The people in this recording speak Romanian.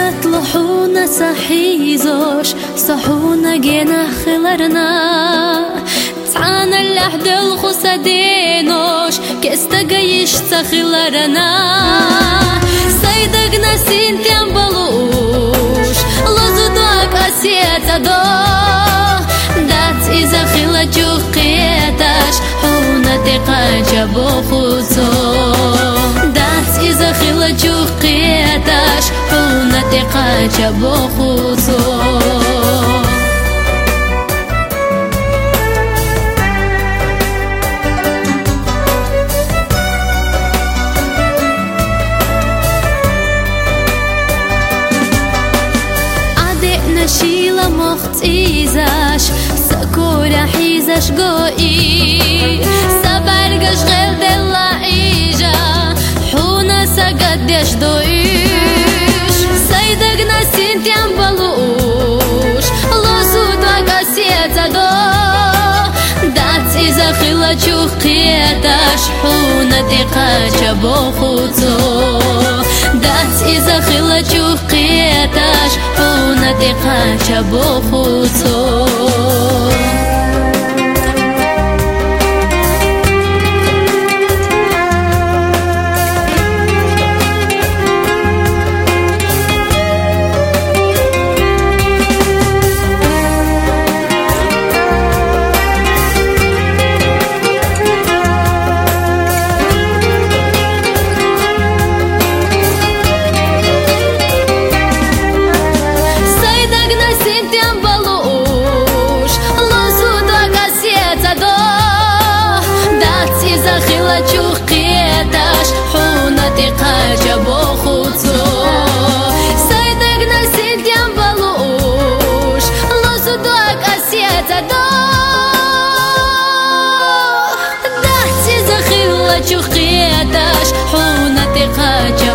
Atlahuna sahizosh Sahuna gena khilarna Tsana lahdel khusadenosh Kestagayish tsakhilarna Saydagna sintiam balush Lazudak asietado Dat izakhila juqiyatash Huna tiqaja bokhuzo Dat izakhila juqiyatash Huna tiqaja bokhuzo Shila mocht izash Sakura hizash goi Sabargash ghel della ija Huna sagadyash doish Saydagna sintiam balush Losudvak asietado Dat izakhila chuqiyatash Huna tiqacha bokhuzo Dat izakhila chuqiyatash Huna tiqacha bokhuzo Chuqiyatash Huna tiqaja bokhuzo Saydagna sintiam balush Losudvak asietado Dat izakhila chuqiyatash Huna tiqaja